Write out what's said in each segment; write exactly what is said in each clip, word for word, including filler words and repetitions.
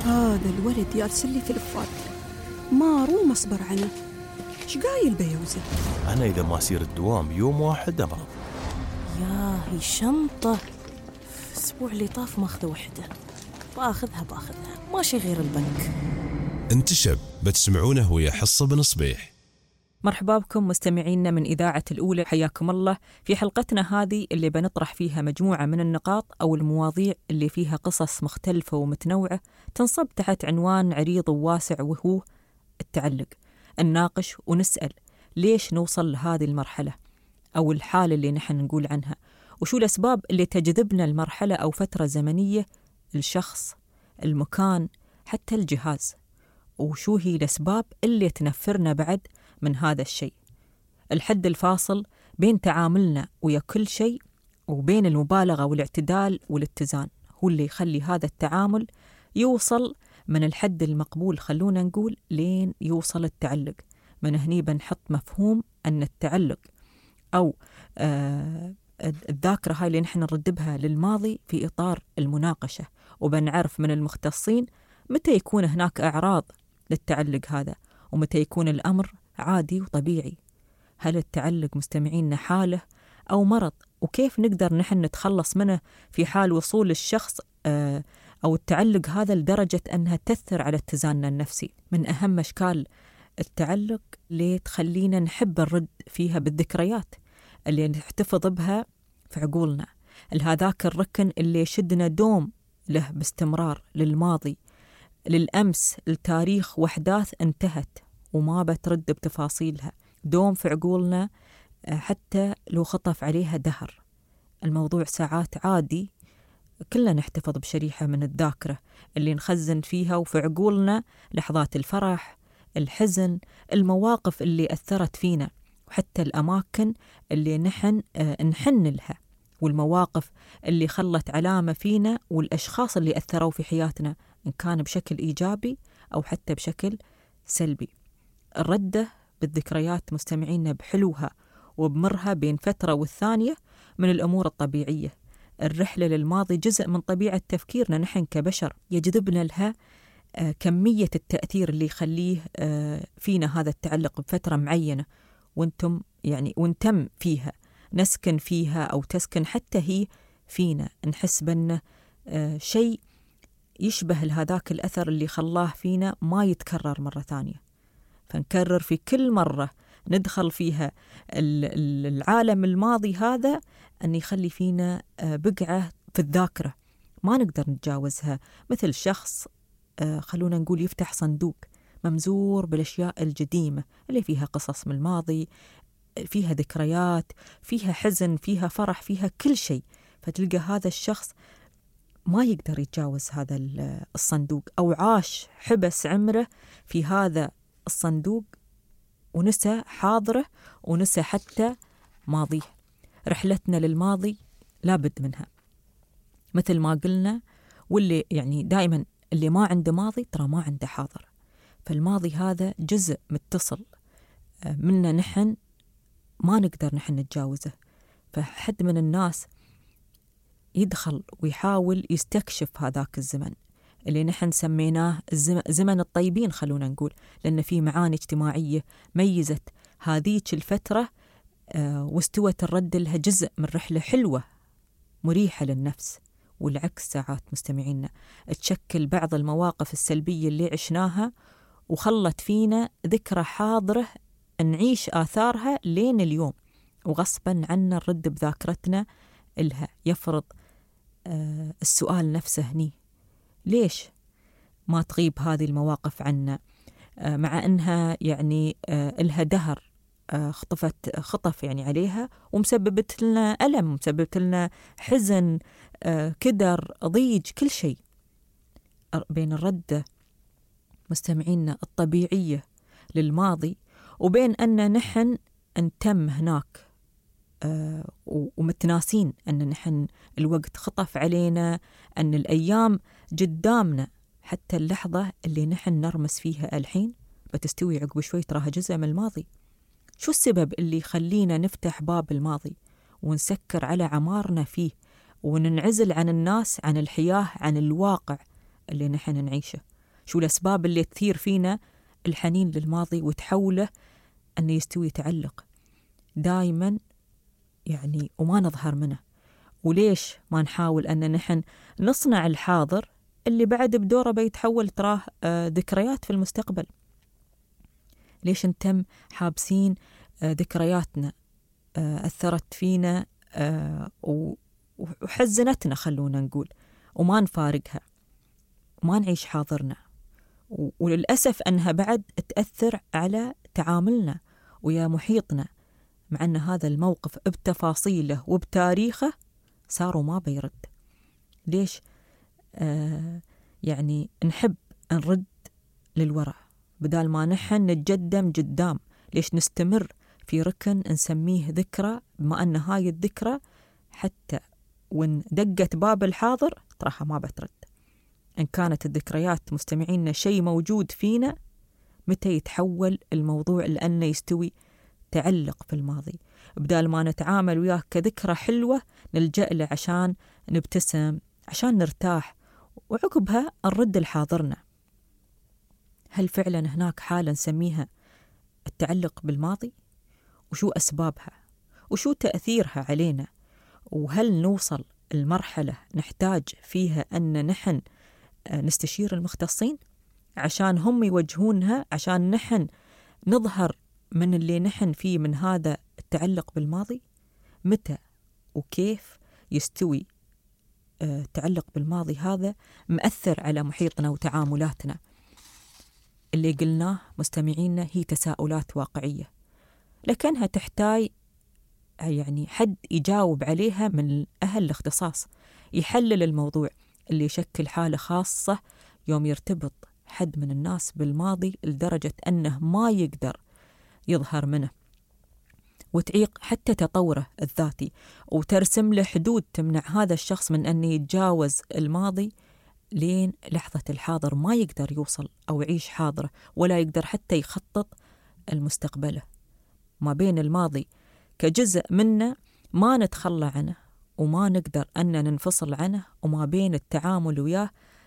هذا الولد يرسل لي تلفات ما روم أصبر عنه. إيش قايل بيوزه؟ أنا إذا ما أسير الدوام يوم واحد أمرض. يا هي شنطة الأسبوع اللي طاف ماخذة وحدة، باخذها باخذها ماشي غير البنك. انتشب بتسمعونه ويا حصة بن صبيح. مرحبا بكم مستمعينا من إذاعة الأولى، حياكم الله في حلقتنا هذه اللي بنطرح فيها مجموعة من النقاط أو المواضيع اللي فيها قصص مختلفة ومتنوعة تنصب تحت عنوان عريض وواسع، وهو التعلق. نناقش ونسأل ليش نوصل لهذه المرحلة أو الحالة اللي نحن نقول عنها، وشو الأسباب اللي تجذبنا المرحلة أو فترة زمنية، الشخص، المكان، حتى الجهاز، وشو هي الأسباب اللي تنفرنا بعد من هذا الشيء. الحد الفاصل بين تعاملنا ويا كل شيء وبين المبالغة والاعتدال والاتزان هو اللي يخلي هذا التعامل يوصل من الحد المقبول، خلونا نقول لين يوصل التعلق. من هني بنحط مفهوم أن التعلق أو آه الذاكرة هاي اللي نحن نردبها للماضي في إطار المناقشة، وبنعرف من المختصين متى يكون هناك أعراض للتعلق هذا ومتى يكون الأمر عادي وطبيعي. هل التعلق مستمعين حالة أو مرض، وكيف نقدر نحن نتخلص منه في حال وصول الشخص آه أو التعلق هذا لدرجة أنها تأثر على اتزاننا النفسي. من أهم أشكال التعلق اللي تخلينا نحب الرد فيها بالذكريات اللي نحتفظ بها في عقولنا، هذاك الركن اللي يشدنا دوم له باستمرار للماضي، للأمس، التاريخ وأحداث انتهت وما بترد بتفاصيلها، دوم في عقولنا حتى لو خطف عليها دهر. الموضوع ساعات عادي، كلنا نحتفظ بشريحة من الذاكرة اللي نخزن فيها وفي عقولنا لحظات الفرح، الحزن، المواقف اللي أثرت فينا، وحتى الأماكن اللي نحن آه نحن لها، والمواقف اللي خلت علامة فينا، والأشخاص اللي أثروا في حياتنا إن كان بشكل إيجابي أو حتى بشكل سلبي. الردة بالذكريات مستمعينا بحلوها وبمرها بين فترة والثانية من الأمور الطبيعية. الرحلة للماضي جزء من طبيعة تفكيرنا نحن كبشر، يجذبنا لها آه كمية التأثير اللي يخليه آه فينا هذا التعلق بفترة معينة، وانتم يعني وانتم فيها، نسكن فيها أو تسكن حتى هي فينا، نحس بأنه آه شيء يشبه لهذاك الأثر اللي خلاه فينا ما يتكرر مرة ثانية. فنكرر في كل مرة ندخل فيها العالم الماضي هذا أن يخلي فينا آه بقعة في الذاكرة ما نقدر نتجاوزها. مثل شخص آه خلونا نقول يفتح صندوق ممزور بالأشياء القديمة اللي فيها قصص من الماضي، فيها ذكريات، فيها حزن، فيها فرح، فيها كل شيء، فتلقى هذا الشخص ما يقدر يتجاوز هذا الصندوق، أو عاش حبس عمره في هذا الصندوق ونسى حاضره ونسى حتى ماضيه. رحلتنا للماضي لابد منها مثل ما قلنا، واللي يعني دائما اللي ما عنده ماضي ترى ما عنده حاضر. فالماضي هذا جزء متصل منا نحن ما نقدر نحن نتجاوزه. فحد من الناس يدخل ويحاول يستكشف هذاك الزمن اللي نحن سميناه زمن الطيبين، خلونا نقول، لأن فيه معاني اجتماعية ميزت هذيك الفترة آه واستوت الرد لها جزء من رحلة حلوة مريحة للنفس. والعكس ساعات مستمعينا تشكل بعض المواقف السلبية اللي عشناها وخلت فينا ذكرى حاضرة نعيش آثارها لين اليوم، وغصبا عنا نرد بذاكرتنا إلها. يفرض آه السؤال نفسه هني، ليش ما تغيب هذه المواقف عنا آه مع أنها يعني آه إلها دهر آه خطفت خطف يعني عليها ومسببت لنا ألم، مسببت لنا حزن، آه كدر، ضيج، كل شيء. بين الردة مستمعينا الطبيعية للماضي وبين أن نحن نتم هناك آه ومتناسين أن نحن الوقت خطف علينا، أن الأيام قدامنا، حتى اللحظة اللي نحن نرمس فيها الحين بتستوي عقب شوي تراها جزء من الماضي. شو السبب اللي يخلينا نفتح باب الماضي ونسكر على عمارنا فيه وننعزل عن الناس، عن الحياة، عن الواقع اللي نحن نعيشه؟ شو الأسباب اللي تثير فينا الحنين للماضي وتحوله أنه يستوي تعلق دائما يعني وما نظهر منه. وليش ما نحاول أن نحن نصنع الحاضر اللي بعد بدوره بيتحول تراه ذكريات في المستقبل؟ ليش نتم حابسين ذكرياتنا أثرت فينا وحزنتنا خلونا نقول، وما نفارقها وما نعيش حاضرنا؟ وللأسف أنها بعد تأثر على تعاملنا ويا محيطنا، مع أن هذا الموقف بتفاصيله وبتاريخه صاروا ما بيرد. ليش آه يعني نحب نرد للوراء بدال ما نحن نتقدم قدام؟ ليش نستمر في ركن نسميه ذكرى، بما أن هاي الذكرى حتى وإن دقت باب الحاضر تراها ما بترد؟ إن كانت الذكريات مستمعينا شيء موجود فينا، متى يتحول الموضوع لأنه يستوي تعلق في الماضي؟ بدال ما نتعامل وياه كذكرى حلوة نلجأ له عشان نبتسم، عشان نرتاح، وعقبها نرد لحاضرنا. هل فعلا هناك حالة نسميها التعلق بالماضي؟ وشو أسبابها؟ وشو تأثيرها علينا؟ وهل نوصل المرحلة نحتاج فيها أن نحن نستشير المختصين عشان هم يوجهونها، عشان نحن نظهر من اللي نحن فيه من هذا التعلق بالماضي؟ متى وكيف يستوي التعلق بالماضي هذا مأثر على محيطنا وتعاملاتنا؟ اللي قلناه مستمعينا هي تساؤلات واقعية، لكنها تحتاج يعني حد يجاوب عليها من أهل الاختصاص، يحلل الموضوع اللي يشكل حالة خاصة يوم يرتبط حد من الناس بالماضي لدرجة أنه ما يقدر يظهر منه، وتعيق حتى تطوره الذاتي، وترسم له حدود تمنع هذا الشخص من أن يتجاوز الماضي لين لحظة الحاضر، ما يقدر يوصل أو يعيش حاضره، ولا يقدر حتى يخطط المستقبله. ما بين الماضي كجزء منه ما نتخلى عنه وما نقدر أن ننفصل عنه، وما بين التعامل وياه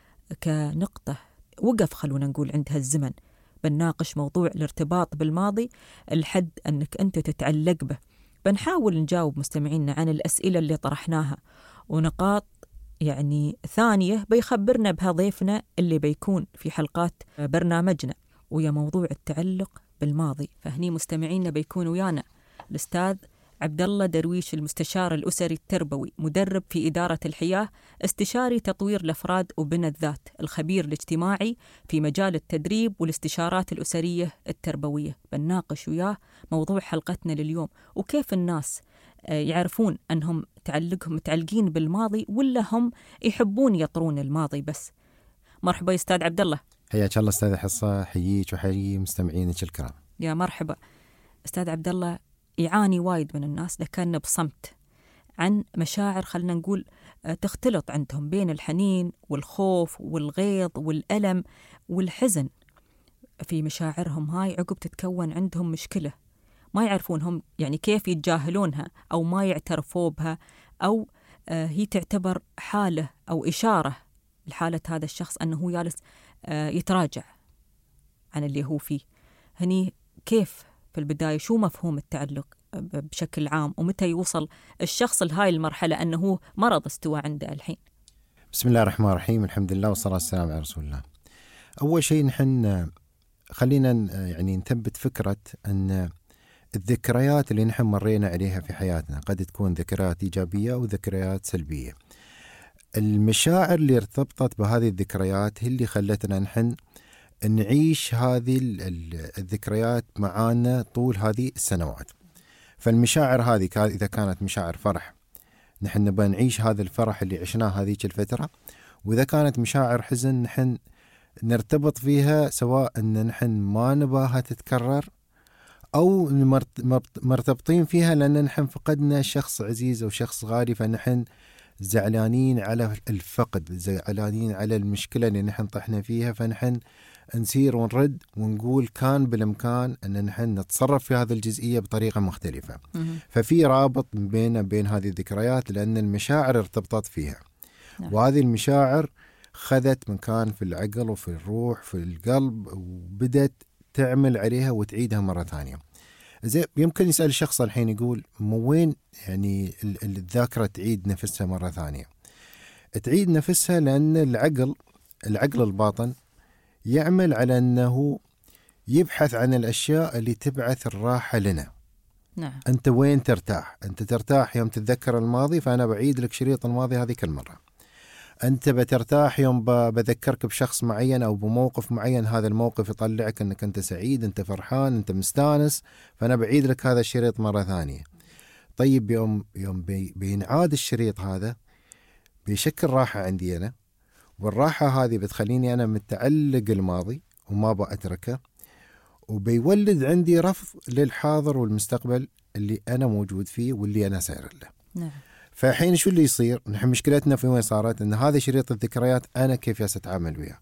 كنقطة وقف خلونا نقول عندها الزمن. بنناقش موضوع الارتباط بالماضي الحد أنك أنت تتعلق به. بنحاول نجاوب مستمعينا عن الأسئلة اللي طرحناها، ونقاط يعني ثانية بيخبرنا بها ضيفنا اللي بيكون في حلقات برنامجنا ويا موضوع التعلق بالماضي. فهني مستمعينا بيكون ويانا الأستاذ عبد الله درويش، المستشار الأسري التربوي، مدرب في إدارة الحياة، استشاري تطوير الأفراد وبناء الذات، الخبير الاجتماعي في مجال التدريب والاستشارات الأسرية التربوية. بنناقش وياه موضوع حلقتنا لليوم، وكيف الناس يعرفون أنهم تعلقهم متعلقين بالماضي ولا هم يحبون يطرون الماضي بس. مرحبا يا أستاذ عبد الله. حياك الله أستاذ حصة، حييك وحيي مستمعينك الكرام. يا مرحبا أستاذ عبد الله. يعاني وايد من الناس لكن بصمت عن مشاعر خلنا نقول تختلط عندهم بين الحنين والخوف والغيظ والألم والحزن. في مشاعرهم هاي عقب تتكون عندهم مشكلة، ما يعرفون هم يعني كيف يتجاهلونها أو ما يعترفوا بها، أو هي تعتبر حالة أو إشارة لحالة هذا الشخص أنه جالس يتراجع عن اللي هو فيه. هني كيف في البداية شو مفهوم التعلق بشكل عام، ومتى يوصل الشخص لهاي المرحلة أنه مرض استوى عنده الحين؟ بسم الله الرحمن الرحيم، الحمد لله والصلاة والسلام على رسول الله. أول شيء نحن خلينا يعني نثبت فكرة أن الذكريات اللي نحن مرينا عليها في حياتنا قد تكون ذكريات إيجابية أو ذكريات سلبية. المشاعر اللي ارتبطت بهذه الذكريات هي اللي خلتنا نحن نعيش هذه الذكريات معانا طول هذه السنوات. فالمشاعر هذه إذا كانت مشاعر فرح نحن نبغى نعيش هذا الفرح اللي عشناه هذه الفترة، وإذا كانت مشاعر حزن نحن نرتبط فيها، سواء أن نحن ما نباها تتكرر أو مرتبطين فيها لأن نحن فقدنا شخص عزيز أو شخص غالي، فنحن زعلانين على الفقد، زعلانين على المشكلة اللي نحن طحنا فيها، فنحن نسير ونرد ونقول كان بالإمكان أن نحن نتصرف في هذه الجزئية بطريقة مختلفة. ففي رابط بين بين هذه الذكريات لأن المشاعر ارتبطت فيها. وهذه المشاعر خذت مكان في العقل وفي الروح في القلب، وبدت تعمل عليها وتعيدها مرة ثانية. زي يمكن يسأل الشخص الحين يقول مو وين يعني الذاكرة تعيد نفسها مرة ثانية؟ تعيد نفسها لأن العقل العقل الباطن يعمل على أنه يبحث عن الأشياء اللي تبعث الراحة لنا. نعم. أنت وين ترتاح؟ أنت ترتاح يوم تتذكر الماضي، فأنا بعيد لك شريط الماضي هذه كل مرة. أنت بترتاح يوم بذكرك بشخص معين أو بموقف معين، هذا الموقف يطلعك أنك أنت سعيد، أنت فرحان، أنت مستانس، فأنا بعيد لك هذا الشريط مرة ثانية. طيب يوم يوم بي بينعاد الشريط هذا بيشكل راحة عندي أنا، والراحة هذه بتخليني أنا متعلق الماضي وما بأتركه، وبيولد عندي رفض للحاضر والمستقبل اللي أنا موجود فيه واللي أنا سائر له. نعم. فحين شو اللي يصير؟ نحن مشكلتنا في وين صارت؟ أن هذا شريط الذكريات أنا كيف أتعامل وياه.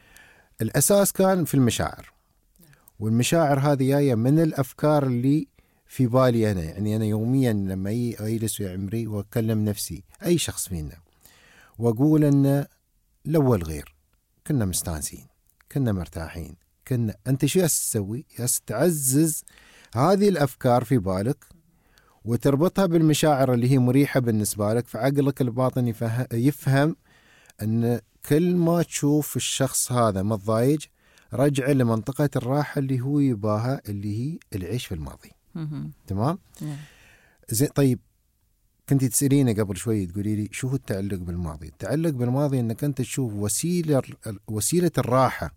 الأساس كان في المشاعر، والمشاعر هذه جاية من الأفكار اللي في بالي أنا. يعني أنا يوميا لما أجلس يا عمري وأكلم نفسي أي شخص فينا وأقول أن الأول غير، كنا مستانسين، كنا مرتاحين، كنا. أنت شو تسوي؟ تعزز هذه الأفكار في بالك وتربطها بالمشاعر اللي هي مريحة بالنسبة لك، فعقلك الباطن يفهم, يفهم أن كل ما تشوف الشخص هذا متضايج رجع لمنطقة الراحة اللي هو يباها، اللي هي العيش في الماضي. تمام؟ زين. طيب كنت تسأليني قبل شوي تقولي لي شو هو التعلق بالماضي؟ التعلق بالماضي أنك أنت تشوف وسيلة وسيلة الراحة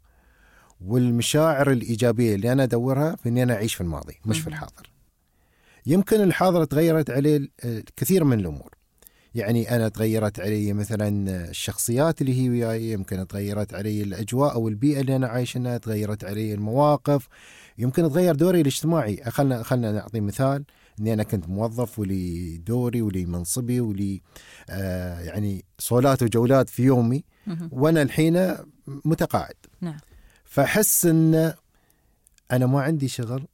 والمشاعر الإيجابية اللي أنا أدورها في أني أنا أعيش في الماضي مش في الحاضر. يمكن الحاضر تغيرت عليه الكثير من الأمور، يعني أنا تغيرت علي مثلا الشخصيات اللي هي وياي، يمكن تغيرت علي الأجواء أو البيئة اللي أنا عايشها، تغيرت علي المواقف، يمكن تغير دوري الاجتماعي. خلنا خلنا نعطي مثال، إني أنا كنت موظف ولي دوري ولي منصبي ولي آه يعني صولات وجولات في يومي، وأنا الحين متقاعد. نعم. فحس إن أنا ما عندي شغل.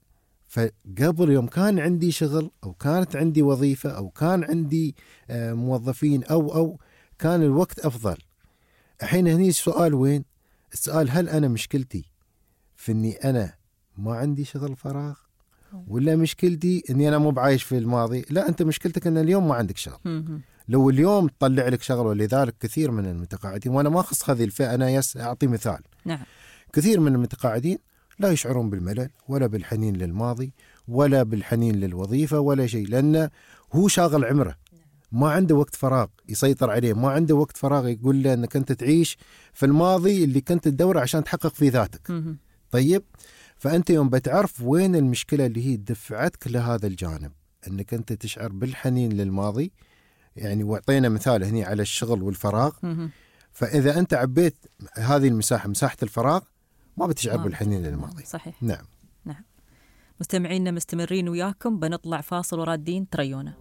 فقبل يوم كان عندي شغل أو كانت عندي وظيفة أو كان عندي موظفين أو أو كان الوقت أفضل. الحين هني السؤال وين؟ السؤال هل أنا مشكلتي في إني أنا ما عندي شغل فراغ، ولا مشكلتي إني أنا مو بعايش في الماضي؟ لا، أنت مشكلتك إن اليوم ما عندك شغل. لو اليوم تطلع لك شغل، ولذلك كثير من المتقاعدين، وأنا ما أخص هذه الفئة، أنا يس أعطي مثال. نعم. كثير من المتقاعدين لا يشعرون بالملل ولا بالحنين للماضي ولا بالحنين للوظيفة ولا شيء، لأنه هو شاغل عمره، ما عنده وقت فراغ يسيطر عليه، ما عنده وقت فراغ يقول له أنك أنت تعيش في الماضي اللي كنت تدور عشان تحقق فيه ذاتك. طيب، فأنت يوم بتعرف وين المشكلة اللي هي دفعتك لهذا الجانب، أنك أنت تشعر بالحنين للماضي. يعني وعطينا مثال هني على الشغل والفراغ. فإذا أنت عبيت هذه المساحة، مساحة الفراغ، ما بتشعر آه. بالحنين للماضي. صحيح. نعم. نعم. مستمعينا مستمرين وياكم، بنطلع فاصل ورادين، تريونا.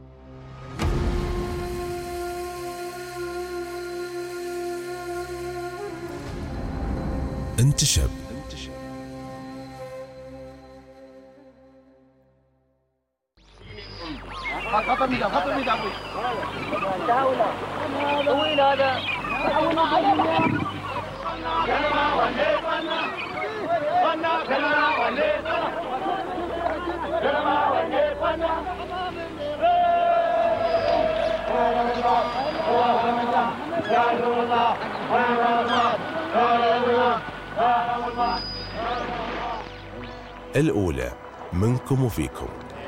انتشب. خطر ميدا خطر ميدا ابوي داوله طويل هذا الأولى منكم وفيكم.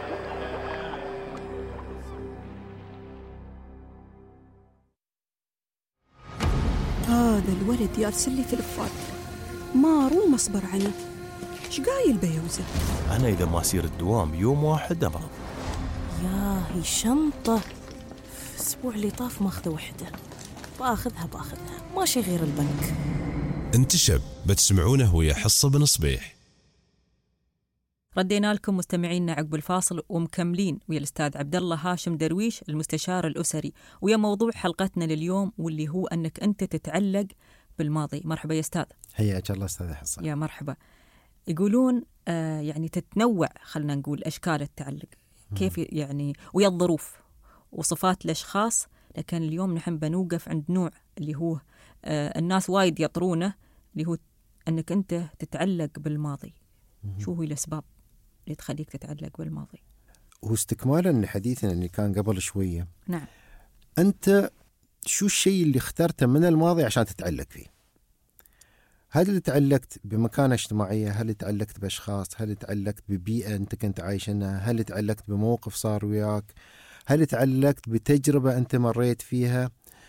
هذا الولد يرسل لي تلفات ما روم اصبر عنه. ايش قايل بيوزه؟ انا اذا ما اسير الدوام يوم واحد امرض. يا هي شنطه الاسبوع اللي طاف ماخذه وحده، باخذها باخذها ماشي غير البنك. انتشب بتسمعونه ويا حصه بن صبيح. ردينا لكم مستمعينا عقب الفاصل ومكملين ويا الأستاذ عبد الله هاشم درويش المستشار الأسري، ويا موضوع حلقتنا لليوم واللي هو أنك أنت تتعلق بالماضي. مرحبا يا أستاذ. حياك الله أستاذ حصة. يا مرحبا. يقولون آه يعني تتنوع، خلنا نقول أشكال التعلق كيف يعني ويا الظروف وصفات الأشخاص، لكن اليوم نحن بنوقف عند نوع اللي هو آه الناس وايد يطرونه، اللي هو أنك أنت تتعلق بالماضي. شو هي الأسباب اللي تخليك تتعلق بالماضي؟ واستكمالا لحديثنا اللي كان قبل شوية، نعم، أنت شو الشيء اللي اخترته من الماضي عشان تتعلق فيه؟ هل تعلقت بمكانة اجتماعية؟ هل تعلقت بأشخاص؟ هل تعلقت ببيئة أنت كنت عايشنها؟ هل تعلقت بموقف صار وياك؟ هل تعلقت بتجربة أنت مريت فيها؟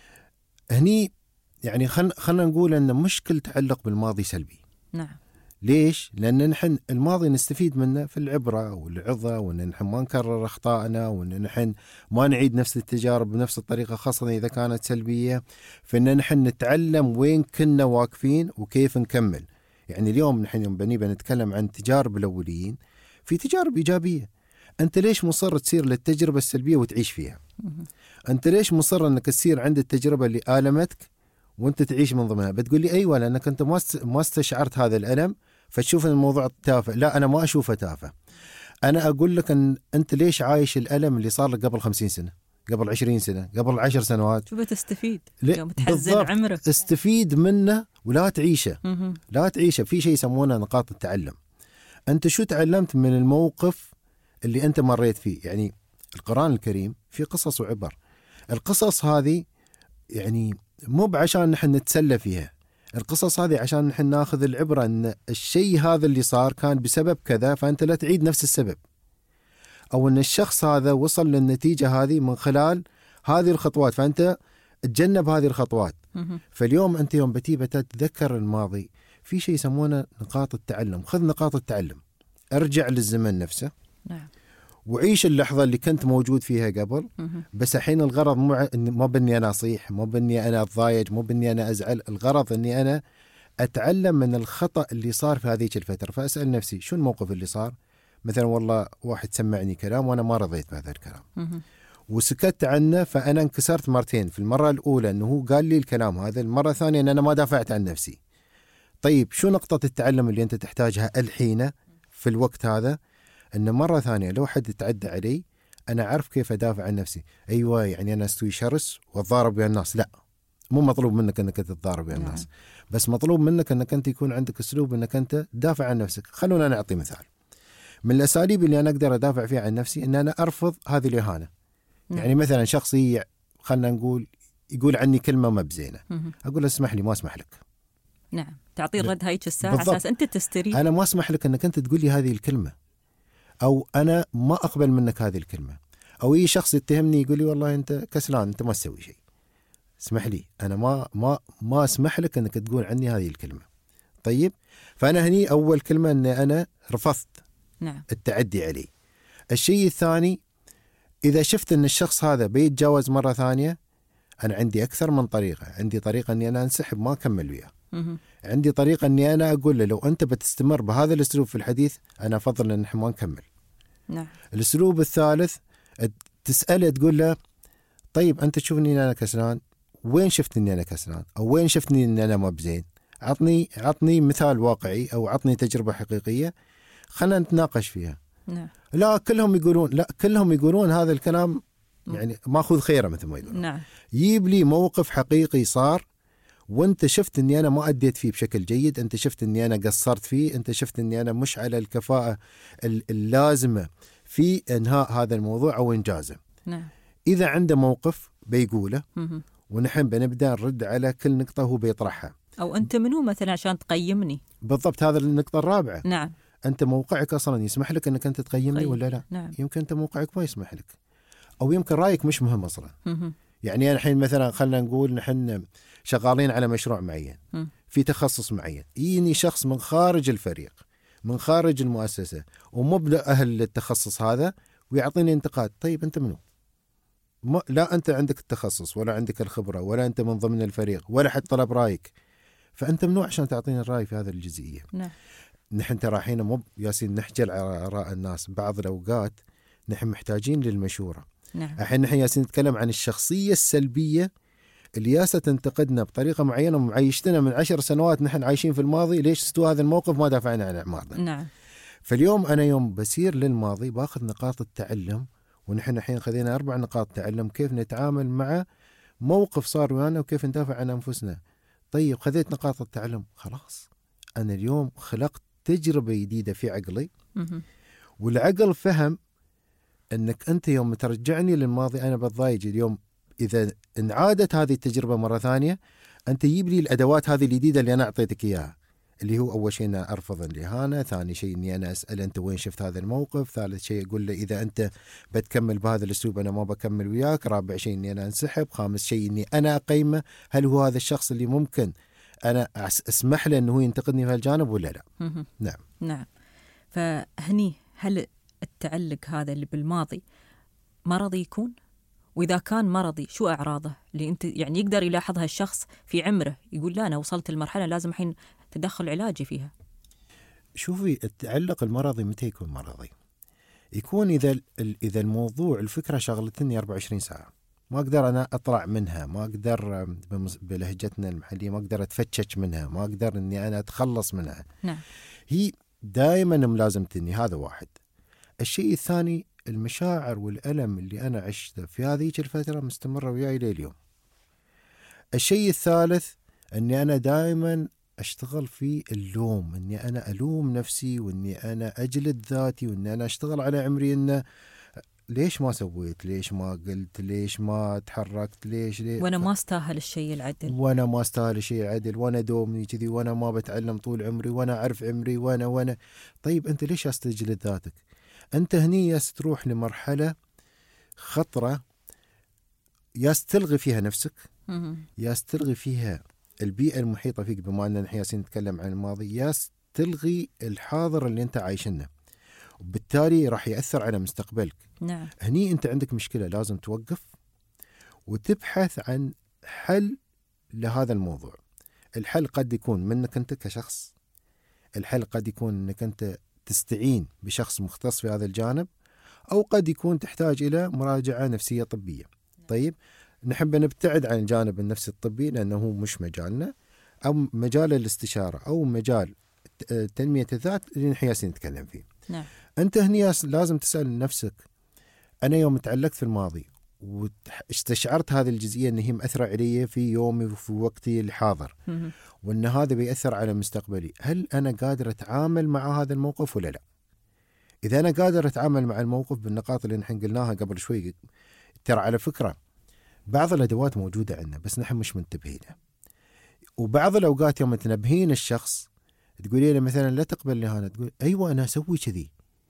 هني يعني خل خلنا نقول أن مش كل تعلق بالماضي سلبي. نعم. ليش؟ لأن نحن الماضي نستفيد منه في العبرة والعظة، وأن نحن ما نكرر أخطائنا، وأن نحن ما نعيد نفس التجارب بنفس الطريقة، خاصة إذا كانت سلبية. فإن نحن نتعلم وين كنا واقفين وكيف نكمل. يعني اليوم نحن يوم بني بنتكلم عن تجارب الأوليين، في تجارب إيجابية. أنت ليش مصر تصير للتجربة السلبية وتعيش فيها؟ أنت ليش مصر أنك تصير عند التجربة اللي آلمتك وأنت تعيش من ضمنها؟ بتقول لي أيوة لأنك أنت ما استشعرت هذا الألم فتشوف الموضوع تافه. لا، أنا ما أشوفه تافه. أنا أقول لك أن أنت ليش عايش الألم اللي صار لك قبل خمسين سنة، قبل عشرين سنة، قبل عشر سنوات؟ شو بتستفيد يوم تحزن عمرك؟ استفيد منه ولا تعيشه. لا تعيشه. في شيء يسمونه نقاط التعلم. أنت شو تعلمت من الموقف اللي أنت مريت فيه؟ يعني القرآن الكريم في قصص وعبر. القصص هذه يعني مو بعشان نحن نتسلى فيها، القصص هذه عشان نحن ناخذ العبرة أن الشيء هذا اللي صار كان بسبب كذا، فأنت لا تعيد نفس السبب، أو أن الشخص هذا وصل للنتيجة هذه من خلال هذه الخطوات، فأنت تجنب هذه الخطوات. فاليوم أنت يوم بتيبة تتذكر الماضي في شيء يسمونه نقاط التعلم. خذ نقاط التعلم، ارجع للزمن نفسه. نعم. وعيش اللحظة اللي كنت موجود فيها قبل. بس الحين الغرض مو مو بني أنا أصيح، مو بني أنا أتضايج، مو بني أنا أزعل. الغرض أني أنا أتعلم من الخطأ اللي صار في هذه الفترة. فأسأل نفسي شو الموقف اللي صار؟ مثلا والله واحد سمعني كلام وأنا ما رضيت بهذا الكلام وسكت عنه، فأنا انكسرت مرتين. في المرة الأولى أنه هو قال لي الكلام هذا، المرة الثانية أن أنا ما دافعت عن نفسي. طيب شو نقطة التعلم اللي أنت تحتاجها الحين في الوقت هذا؟ أن مرة ثانية لو حد تعدى علي أنا أعرف كيف أدافع عن نفسي. أيوة يعني أنا أستوي شرس وأتضارب ويا الناس؟ لا، مو مطلوب منك أنك تتضارب ويا الناس، بس مطلوب منك أنك أنت يكون عندك أسلوب أنك أنت تدافع عن نفسك. خلونا نعطي مثال من الأساليب اللي أنا أقدر أدافع فيها عن نفسي، أن أنا أرفض هذه الإهانة. يعني مثلا شخصي خلنا نقول يقول عني كلمة ما بزينة، أقول اسمح لي ما أسمح لك. نعم، تعطي الرد هايك الساعة أساس أنت تستريح. أنا ما أسمح لك أنك أنت تقول لي هذه الكلمة، أو أنا ما أقبل منك هذه الكلمة. أو أي شخص يتهمني يقول لي والله أنت كسلان، أنت ما تسوي شيء، اسمح لي أنا ما ما ما أسمح لك أنك تقول عني هذه الكلمة. طيب، فأنا هني أول كلمة أن أنا رفضت نعم. التعدي علي. الشيء الثاني، إذا شفت أن الشخص هذا بيتجاوز مرة ثانية، أنا عندي أكثر من طريقة. عندي طريقة أني أنا أنسحب ما أكمل وياه. عندي طريقة أني أنا أقول له لو أنت بتستمر بهذا الأسلوب في الحديث أنا أفضل أن نحن ما نكمل. نعم. الأسلوب الثالث، تسأله تقول له طيب أنت تشوفني أن أنا كسلان، وين شفتني أنا كسلان؟ أو وين شفتني أن أنا ما بزين؟ عطني عطني مثال واقعي أو عطني تجربة حقيقية خلنا نتناقش فيها. نعم. لا كلهم يقولون لا كلهم يقولون هذا الكلام يعني ماخذ خيره مثل ما يقولون. نعم. يجيب لي موقف حقيقي صار وانت شفت اني انا ما اديت فيه بشكل جيد، انت شفت اني انا قصرت فيه، انت شفت اني انا مش على الكفاءة اللازمة في انهاء هذا الموضوع او انجازه. نعم. اذا عنده موقف بيقوله ونحن بنبدا نرد على كل نقطة هو بيطرحها. او انت منو مثلا عشان تقيمني؟ بالضبط، هذا النقطة الرابعة. نعم. انت موقعك اصلا يسمح لك انك انت تقيمني قيم. ولا لا؟ نعم. يمكن انت موقعك ما يسمح لك، او يمكن رايك مش مهم اصلا. مه. يعني الحين مثلا خلنا نقول نحن شغالين على مشروع معين م. في تخصص معين، يجيني شخص من خارج الفريق من خارج المؤسسة ومبدأ أهل التخصص هذا ويعطيني انتقاد. طيب أنت منو؟ ما لا أنت عندك التخصص ولا عندك الخبرة ولا أنت من ضمن الفريق ولا حد طلب رأيك، فأنت منو عشان تعطيني الرأي في هذا الجزئية؟ نعم. نحن ترى حين مو ياسين نحجل على آراء الناس، بعض الأوقات نحن محتاجين للمشورة. نعم. الحين نحن ياسين نتكلم عن الشخصية السلبية اللي ياسة تنتقدنا بطريقة معينة ومعيشتنا من عشر سنوات نحن عايشين في الماضي، ليش استوى هذا الموقف ما دافعنا عن أعمارنا. نعم. فاليوم أنا يوم بسير للماضي باخذ نقاط التعلم، ونحن الحين خذينا أربع نقاط تعلم كيف نتعامل مع موقف صار ويانا وكيف ندافع عن أنفسنا. طيب خذيت نقاط التعلم، خلاص أنا اليوم خلقت تجربة جديدة في عقلي، والعقل فهم أنك أنت يوم ترجعني للماضي أنا بتضايج. اليوم إذا انعادت هذه التجربة مرة ثانية أنت تجيب لي الأدوات هذه الجديدة اللي أنا أعطيتك إياها، اللي هو أول شيء أنا أرفض الإهانة، ثاني شيء أني أنا أسأل أنت وين شفت هذا الموقف، ثالث شيء أقول له إذا أنت بتكمل بهذا الأسلوب أنا ما بكمل وياك، رابع شيء أني أنا أنسحب، خامس شيء أني أنا أقيمه هل هو هذا الشخص اللي ممكن أنا أسمح له أنه ينتقدني في هالجانب ولا لا. نعم نعم. فهني هل التعلق هذا اللي بالماضي مرضي يكون؟ وإذا كان مرضي شو أعراضه اللي أنت يعني يقدر يلاحظها الشخص في عمره يقول لا أنا وصلت المرحلة لازم الحين تدخل علاجي فيها؟ شوفي التعلق المرضي متى يكون مرضي؟ يكون إذا إذا الموضوع الفكرة شغلتني أربعة وعشرين ساعة، ما أقدر أنا أطلع منها، ما أقدر بلهجتنا المحلية ما أقدر أتفتشش منها، ما أقدر إني أنا أتخلص منها. نعم. هي دائما ملازمتني. هذا واحد. الشيء الثاني المشاعر والألم اللي أنا عشته في هذه الفترة مستمرة وياي إلى اليوم. الشيء الثالث أني أنا دائما أشتغل في اللوم، أني أنا ألوم نفسي وأني أنا أجلد ذاتي وأني أنا أشتغل على عمري أنه ليش ما سويت، ليش ما قلت، ليش ما تحركت، ليش ليش وأنا ما استاهل الشيء العدل، وأنا ما استاهل الشيء العدل، وأنا دومني كذي، وأنا ما بتعلم طول عمري، وأنا أعرف عمري، وأنا وأنا طيب أنت ليش أستجلد ذاتك؟ أنت هني ياس تروح لمرحلة خطرة ياس تلغي فيها نفسك، ياس تلغي فيها البيئة المحيطة فيك، بما أننا نحن ياسين نتكلم عن الماضي، ياس تلغي الحاضر اللي أنت عايشنه، وبالتالي راح يأثر على مستقبلك. نعم. هني أنت عندك مشكلة، لازم توقف وتبحث عن حل لهذا الموضوع. الحل قد يكون منك أنت كشخص، الحل قد يكون أنك أنت تستعين بشخص مختص في هذا الجانب، أو قد يكون تحتاج إلى مراجعة نفسية طبية. طيب نحب نبتعد عن الجانب النفسي الطبي لأنه هو مش مجالنا، أو مجال الاستشارة أو مجال تنمية الذات اللي نحن ياسين نتكلم فيه. نعم. أنت هني لازم تسأل نفسك، أنا يوم تعلقت في الماضي واستشعرت هذه الجزئية أن هي مأثرة علي في يومي وفي وقتي الحاضر، وأن هذا بيأثر على مستقبلي، هل أنا قادر أتعامل مع هذا الموقف ولا لا؟ إذا أنا قادر أتعامل مع الموقف بالنقاط اللي نحن قلناها قبل شوي، ترى على فكرة بعض الأدوات موجودة عندنا بس نحن مش منتبهين، وبعض الأوقات يوم تنبهين الشخص تقولي له مثلا لا تقبل الإهانة، تقول أيوة أنا أسوي كذي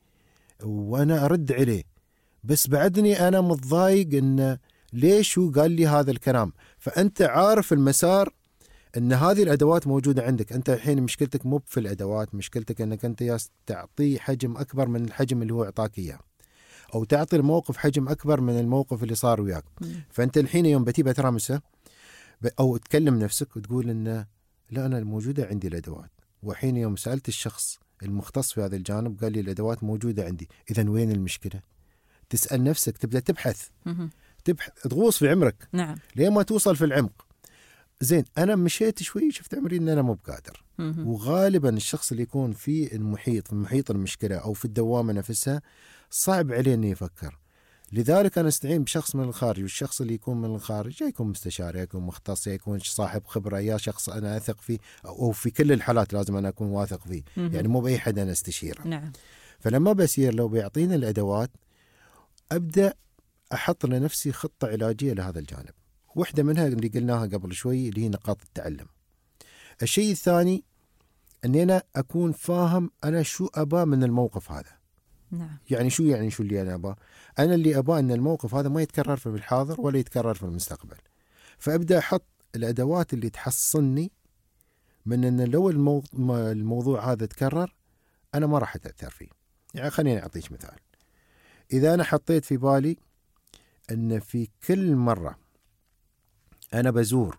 وأنا أرد عليه، بس بعدني أنا متضايق إنه ليش هو قال لي هذا الكلام. فأنت عارف المسار أن هذه الأدوات موجودة عندك. أنت الحين مشكلتك مو في الأدوات، مشكلتك أنك أنت ياس تعطي حجم أكبر من الحجم اللي هو أعطاك إياه، أو تعطي الموقف حجم أكبر من الموقف اللي صار وياك. فأنت الحين يوم بتي بترامسه أو تكلم نفسك وتقول إنه لا أنا الموجودة عندي الأدوات، وحين يوم سألت الشخص المختص في هذا الجانب قال لي الأدوات موجودة عندي، إذن وين المشكلة؟ تسأل نفسك، تبدأ تبحث تبحث تغوص في عمرك. نعم. ليه ما توصل في العمق. زين أنا مشيت شوي شفت عمري إن أنا مو بقادر، وغالبا الشخص اللي يكون في المحيط في محيط المشكلة أو في الدوامة نفسها صعب عليه إنه يفكر. لذلك أنا أستعين بشخص من الخارج، والشخص اللي يكون من الخارج يا يكون مستشار، يا يكون مختص، يا يكون صاحب خبرة، يا شخص أنا أثق فيه، أو في كل الحالات لازم أنا أكون واثق فيه. يعني مو بأي حد أنا استشيره. نعم. فلما بسير لو بيعطينا الأدوات أبدأ أحط لنفسي خطة علاجية لهذا الجانب. واحدة منها اللي قلناها قبل شوي اللي هي نقاط التعلم. الشيء الثاني أني أنا أكون فاهم أنا شو أبا من الموقف هذا. نعم. يعني شو يعني شو اللي أنا أبا؟ أنا اللي أبا أن الموقف هذا ما يتكرر في الحاضر ولا يتكرر في المستقبل. فأبدأ أحط الأدوات اللي تحصني من أن لو المو... الموضوع هذا تكرر أنا ما راح أتأثر فيه. يعني خليني أعطيك مثال. إذا أنا حطيت في بالي أن في كل مرة أنا بزور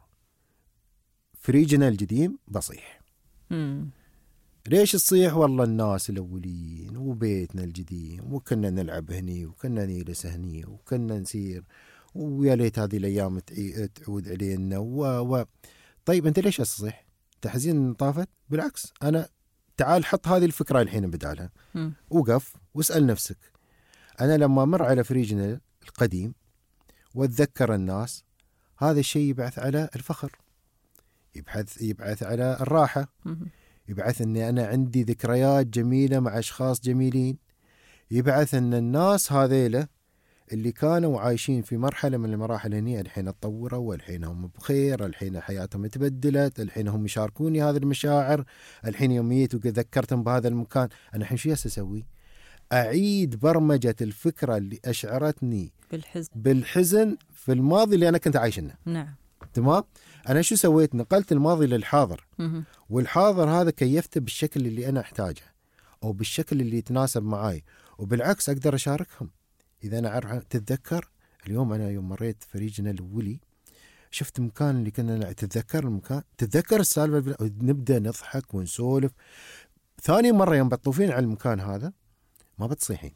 فريجنا القديم بصيح. مم. ليش تصيح؟ والله الناس الأولين وبيتنا القديم وكنا نلعب هني وكنا نجلس هني وكنا نسير ويا ليت هذه الأيام تعود علينا و... و... طيب أنت ليش تصيح؟ تحزين طافت؟ بالعكس أنا تعال حط هذه الفكرة الحين بدالها. وقف واسأل نفسك أنا لما أمر على فريجنا القديم وأتذكر الناس، هذا الشيء يبعث على الفخر. يبحث يبعث على الراحة، مهم. يبعث أني أنا عندي ذكريات جميلة مع أشخاص جميلين، يبعث أن الناس هذيلة اللي كانوا عايشين في مرحلة من المراحل هني الحين اتطوروا، والحين هم بخير، الحين حياتهم تبدلت، الحين هم يشاركوني هذه المشاعر، الحين يوم جيت وذكرتهم بهذا المكان، أنا الحين شو أسوي؟ أعيد برمجة الفكرة اللي أشعرتني بالحزن بالحزن في الماضي اللي أنا كنت عايشنه. نعم. تمام؟ أنا شو سويت؟ نقلت الماضي للحاضر، مهم. والحاضر هذا كيفته بالشكل اللي أنا أحتاجه أو بالشكل اللي يتناسب معاي، وبالعكس أقدر أشاركهم. إذا أنا أعرف تتذكر اليوم أنا يوم مريت في ريجنا الولي شفت مكان اللي كنا تتذكر المكان، تتذكر السالفة، نبدأ نضحك ونسولف. ثاني مرة يوم بتطوفين على المكان هذا ما بتصيحين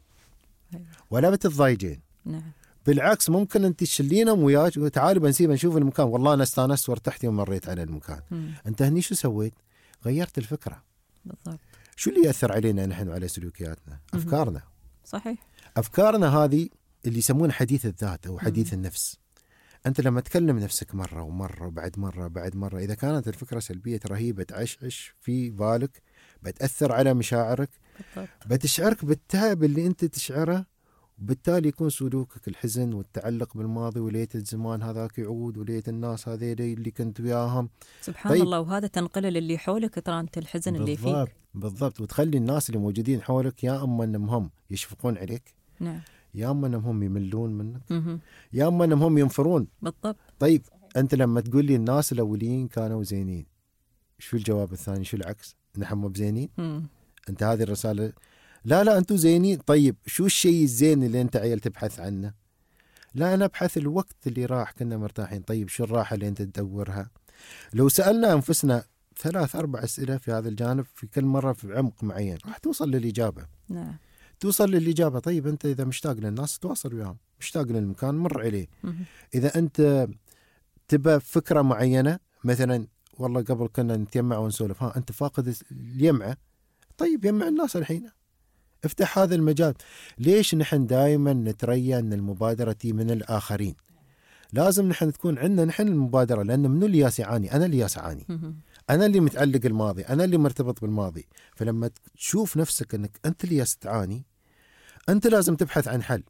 ولا بتتضايجين، نعم. بالعكس ممكن أنت تشلينهم وياك وتعالي بنسيب نشوف المكان، والله أنا استانست وارتحت يوم مريت على المكان. مم. أنت هني شو سويت؟ غيرت الفكرة. بالضبط. شو اللي يأثر علينا نحن وعلى سلوكياتنا؟ أفكارنا. صحيح. أفكارنا هذه اللي يسمونه حديث الذات أو حديث النفس. أنت لما تكلم نفسك مرة ومرة وبعد مرة بعد مرة، إذا كانت الفكرة سلبية ترى هي بتعشعش في بالك، بتأثر على مشاعرك، بالضبط. بتشعرك بالتعب اللي أنت تشعره، وبالتالي يكون سلوكك الحزن والتعلق بالماضي، وليت الزمان هذاك يعود، وليت الناس هذيل اللي كنت وياهم. سبحان طيب. الله. وهذا تنقله للي حولك ترى أنت الحزن اللي بالضبط. فيك. بالضبط. وتخلي الناس اللي موجودين حولك يا أما أنهم هم يشفقون عليك، نعم. يا أما أنهم هم يملون منك، مهم. يا أما أنهم هم ينفرون. بالضبط. طيب أنت لما تقول لي الناس الأولين كانوا زينين، شو الجواب الثاني؟ شو العكس؟ نحن مو بزينين؟ مم. أنت هذه الرسالة، لا لا أنتوا زينين. طيب شو الشيء الزين اللي أنت عيل تبحث عنه؟ لا أنا أبحث الوقت اللي راح كنا مرتاحين. طيب شو الراحة اللي أنت تدورها؟ لو سألنا أنفسنا ثلاث أربع أسئلة في هذا الجانب في كل مرة في عمق معين راح توصل للإجابة. نعم. توصل للإجابة. طيب أنت إذا مشتاق للناس تواصل وياهم، مشتاق للمكان مر عليه. مهم. إذا أنت تبى فكرة معينة، مثلا والله قبل كنا نتجمع ونسولف، ها أنت فاقد اليمعة، طيب يمع الناس الحين، افتح هذا المجال. ليش نحن دائما نتريى أن المبادرة تي من الآخرين؟ لازم نحن تكون عندنا نحن المبادرة، لأن منو اللي ياسعاني؟ أنا اللي ياسعاني، مهم. أنا اللي متعلق الماضي، أنا اللي مرتبط بالماضي. فلما تشوف نفسك أنك أنت اللي يستعاني، أنت لازم تبحث عن حل،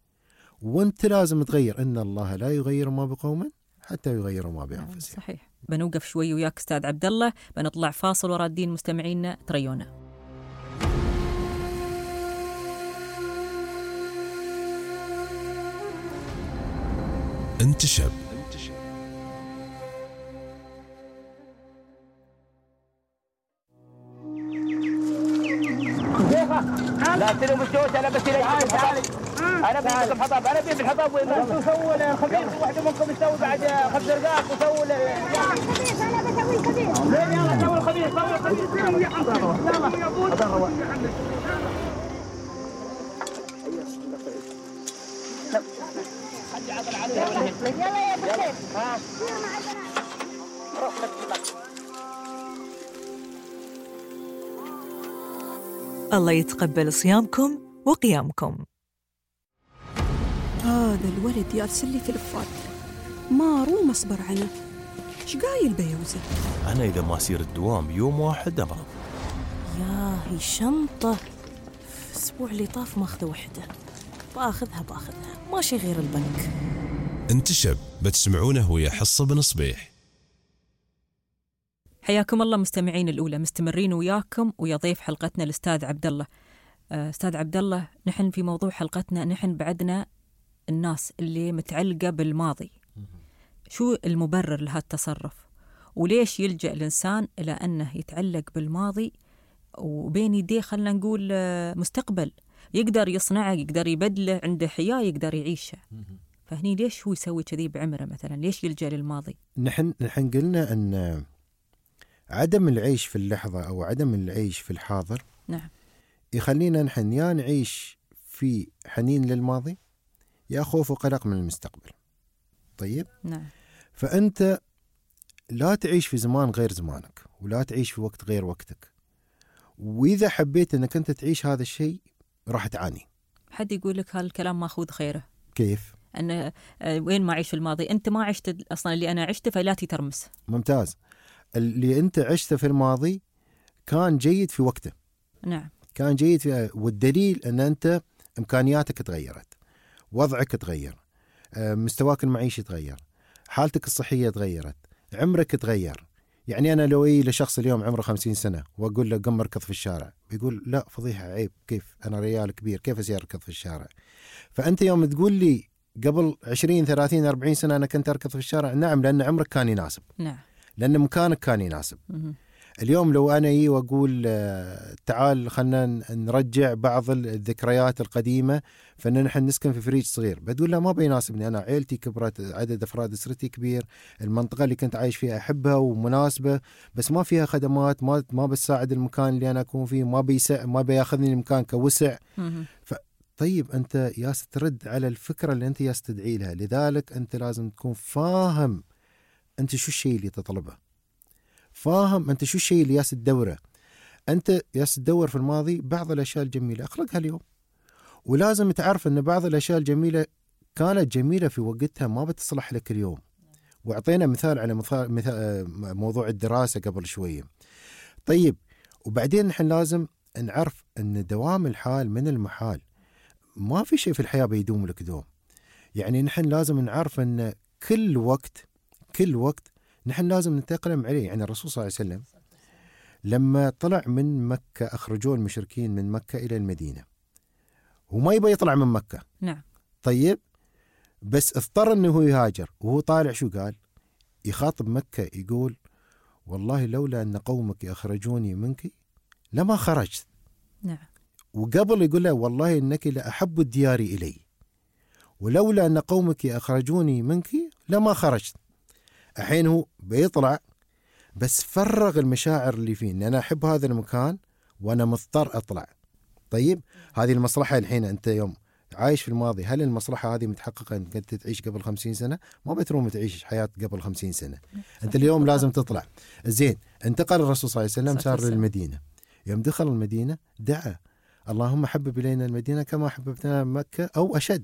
وأنت لازم تغير. إن الله لا يغير ما بقوم حتى يغيروا ما بأنفسهم. صحيح. بنوقف شوي وياك أستاذ عبد الله، بنطلع فاصل ورادين مستمعينا تريونا. أنت شاب. لا تلوم الجوش، انا بس تعالي انا بجيب الحطب، انا بجيب الحطب. وين تسوي الخبيث؟ واحده منكم تسوي بعد خمس دقائق وسوي الخبيث. انا بسوي الخبيث. يلا سوي الخبيث، سوي الخبيث. يلا يا بخير. ها روح لك. الله يتقبل صيامكم وقيامكم. هذا الولد يرسل لي تلفات ما روم أصبر عنه. إيش قايل بيوزة؟ أنا إذا ما أصير الدوام يوم واحد أمرض. يا هي شنطة الأسبوع اللي طاف ماخذة وحدة، باخذها باخذها ماشي غير البنك. أنت شاب بتسمعونه ويا حصة بن صبيح. حياكم الله مستمعين الأولى، مستمرين وياكم ويا ضيف حلقتنا الأستاذ عبد الله. أستاذ عبد الله، نحن في موضوع حلقتنا نحن بعدنا الناس اللي متعلقة بالماضي. شو المبرر لهالتصرف؟ وليش يلجأ الإنسان إلى أنه يتعلق بالماضي وبين يديه خلنا نقول مستقبل يقدر يصنعه، يقدر يبدله، عنده حياة يقدر يعيشها؟ فهني ليش هو يسوي كذي بعمره مثلا؟ ليش يلجأ للماضي؟ نحن نحن قلنا أن عدم العيش في اللحظة أو عدم العيش في الحاضر نعم يخلينا نحن يا نعيش في حنين للماضي يا خوف وقلق من المستقبل. طيب نعم. فأنت لا تعيش في زمان غير زمانك، ولا تعيش في وقت غير وقتك، وإذا حبيت أنك أنت تعيش هذا الشيء راح تعاني. حد يقول لك هالكلام ماخوذ خيره. كيف؟ أن وين ما أعيش في الماضي، أنت ما عشت أصلا اللي أنا عشته فلا تترمس. ممتاز. اللي أنت عشته في الماضي كان جيد في وقته. نعم. كان جيد في، والدليل أن أنت إمكانياتك تغيرت، وضعك تغير، مستواك المعيشي تغير، حالتك الصحية تغيرت، عمرك تغير. يعني أنا لو إيه لشخص اليوم عمره خمسين سنة وأقول له قم اركض في الشارع، بيقول لا فضيحة، عيب، كيف أنا ريال كبير كيف أسير أركض في الشارع؟ فأنت يوم تقول لي قبل عشرين ثلاثين أربعين سنة أنا كنت أركض في الشارع، نعم، لأن عمرك كان يناسب. نعم. لأن مكانك كان يناسب. م- اليوم لو أنا إيه وأقول تعال خلنا نرجع بعض الذكريات القديمة، فإن نحن نسكن في فريج صغير، بتقول لا ما بيناسبني، أنا عائلتي كبرت، عدد أفراد أسرتي كبير، المنطقة اللي كنت عايش فيها أحبها ومناسبة، بس ما فيها خدمات، ما ما بتساعد المكان اللي أنا أكون فيه، ما بيسع ما بياخذني المكان كوسع. ف طيب أنت ياس ترد على الفكرة اللي أنت ياس تدعي لها. لذلك أنت لازم تكون فاهم أنت شو الشيء اللي تطلبه، فاهم أنت شو الشيء اللي ياس تدوره. أنت ياس تدور في الماضي بعض الأشياء الجميلة، أخرجها اليوم. ولازم تعرف أن بعض الأشياء الجميلة كانت جميلة في وقتها ما بتصلح لك اليوم. وأعطينا مثال على مثال, مثال موضوع الدراسة قبل شوية. طيب وبعدين نحن لازم نعرف أن دوام الحال من المحال، ما في شيء في الحياة بيدوم لك دوم. يعني نحن لازم نعرف أن كل وقت كل وقت نحن لازم نتأقلم عليه. يعني الرسول صلى الله عليه وسلم لما طلع من مكة، أخرجوا المشركين من مكة إلى المدينة، وما يبغى يطلع من مكة. نعم. طيب بس اضطر أنه يهاجر، وهو طالع شو قال؟ يخاطب مكة يقول والله لولا أن قومك أخرجوني منك لما خرجت. نعم. وقبل يقول له والله إنك لأحب الديار إلي، ولولا أن قومك أخرجوني منك لما خرجت. الحين هو بيطلع بس فرغ المشاعر اللي فيه، إن أنا أحب هذا المكان وأنا مضطر أطلع. طيب هذه المصلحة الحين أنت يوم عايش في الماضي، هل المصلحة هذه متحققة أنك أنت تعيش قبل خمسين سنة؟ ما بتروم تعيش حياة قبل خمسين سنة. أنت اليوم لازم تطلع. زين، انتقل الرسول صلى الله عليه وسلم صار للمدينة. يوم دخل المدينة دعا اللهم حبب إلينا المدينة كما حببتنا مكة أو أشد.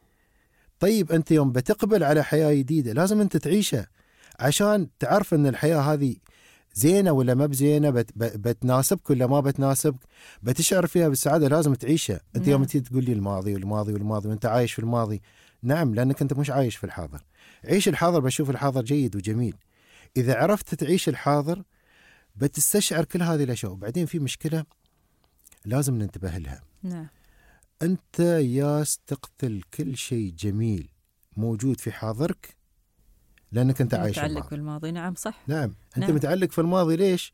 طيب أنت يوم بتقبل على حياة جديدة لازم أنت تعيشها عشان تعرف أن الحياة هذه زينة ولا ما بزينة، بت بتناسبك ولا ما بتناسبك، بتشعر فيها بالسعادة، لازم تعيشها. أنت يوم تيجي تقول لي الماضي والماضي والماضي وأنت عايش في الماضي، نعم لأنك أنت مش عايش في الحاضر. عيش الحاضر، بشوف الحاضر جيد وجميل. إذا عرفت تعيش الحاضر بتستشعر كل هذه الأشياء. وبعدين في مشكلة لازم ننتبه لها. نعم. أنت ياس تقتل كل شيء جميل موجود في حاضرك لأنك أنت عايش متعلق الماضي. بالماضي. نعم صح. نعم أنت نعم. متعلق في الماضي. ليش؟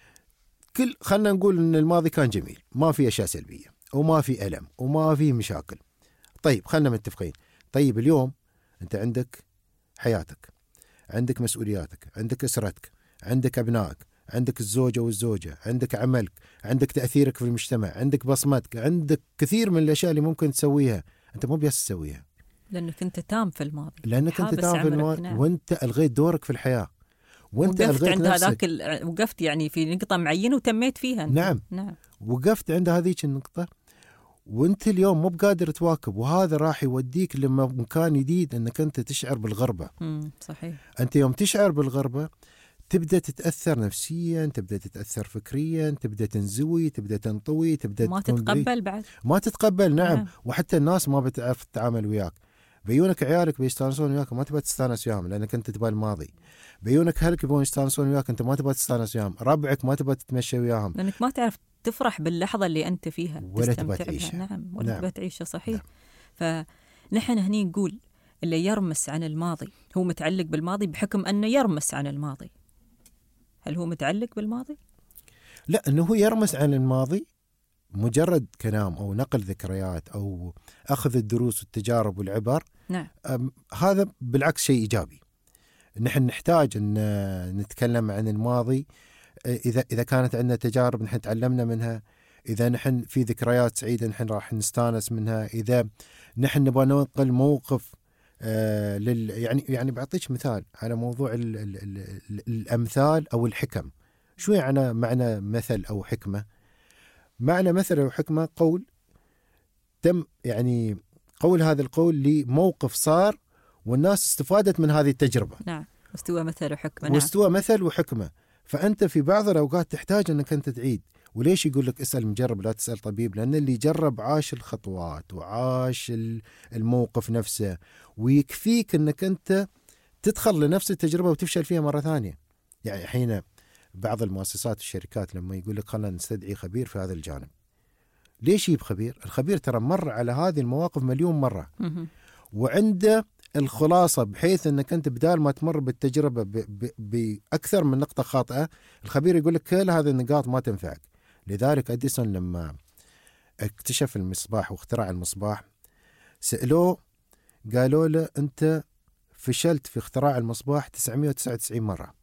كل خلنا نقول أن الماضي كان جميل، ما في أشياء سلبية وما في ألم وما في مشاكل. طيب خلنا متفقين. طيب اليوم أنت عندك حياتك، عندك مسؤولياتك، عندك أسرتك، عندك أبنائك، عندك الزوجة والزوجة، عندك عملك، عندك تأثيرك في المجتمع، عندك بصمتك، عندك كثير من الأشياء اللي ممكن تسويها. أنت مو بس تسويها لأنك أنت تام في الماضي، لأنك أنت تام في الماضي. نعم. وأنت ألغيت دورك في الحياة، وأنت وقفت ألغيت عند نفسك. هذاك ال... وقفت يعني في نقطة معينة وتميت فيها أنت. نعم. نعم. وقفت عند هذه النقطة وأنت اليوم مو بقادر تواكب، وهذا راح يوديك لما مكان جديد أنك أنت تشعر بالغربة. امم صحيح. أنت يوم تشعر بالغربة تبدأ تتأثر نفسيا، تبدأ تتأثر فكريا، تبدأ تنزوي، تبدأ تنطوي، تبدأ ما تكون تتقبل بريء. بعد. ما تتقبل. نعم. نعم. وحتى الناس ما بتعرف تتعامل وياك. بيونك عيالك بيستانسون وياك، ما تبغى تستانس وياهم لأنك أنت تبغى الماضي. بيونك أهلك يبغون يستانسون وياك، أنت ما تبغى تستانس وياهم. ربعك ما تبغى تتمشى وياهم لأنك ما تعرف تفرح باللحظة اللي أنت فيها ولا تبغى تعيشها. نعم. ولا نعم. تبغى تعيشها. صحيح. نعم. فنحن هني نقول اللي يرمس عن الماضي هو متعلق بالماضي بحكم أنه يرمس عن الماضي. هل هو متعلق بالماضي؟ لا، أنه هو يرمس عن الماضي مجرد كلام أو نقل ذكريات أو أخذ الدروس والتجارب والعبر. نعم. هذا بالعكس شيء إيجابي. نحن نحتاج أن نتكلم عن الماضي إذا إذا كانت عندنا تجارب نحن تعلمنا منها، إذا نحن في ذكريات سعيدة نحن راح نستانس منها، إذا نحن نبغى ننقل موقف آه لل يعني يعني بعطيك مثال على موضوع ال ال ال الأمثال أو الحكم. شو يعني معنى مثل أو حكمة؟ معنى مثل أو حكمة قول تم، يعني قول هذا القول لموقف صار والناس استفادت من هذه التجربة. نعم. واستوى مثل وحكمة. نعم. واستوى مثل وحكمة. فأنت في بعض الأوقات تحتاج أنك أنت تعيد. وليش يقول لك اسأل مجرب لا تسأل طبيب؟ لأن اللي جرب عاش الخطوات وعاش الموقف نفسه، ويكفيك أنك أنت تدخل لنفس التجربة وتفشل فيها مرة ثانية. يعني حين بعض المؤسسات والشركات لما يقول لك خلنا نستدعي خبير في هذا الجانب، ليش يجيب خبير؟ الخبير ترى مر على هذه المواقف مليون مرة وعنده الخلاصة، بحيث أنك أنت بدال ما تمر بالتجربة بأكثر من نقطة خاطئة، الخبير يقول لك كل هذه النقاط ما تنفعك. لذلك أديسون لما اكتشف المصباح واخترع المصباح سألوه قالوا له أنت فشلت في اختراع المصباح تسعمائة وتسعة وتسعين مرة،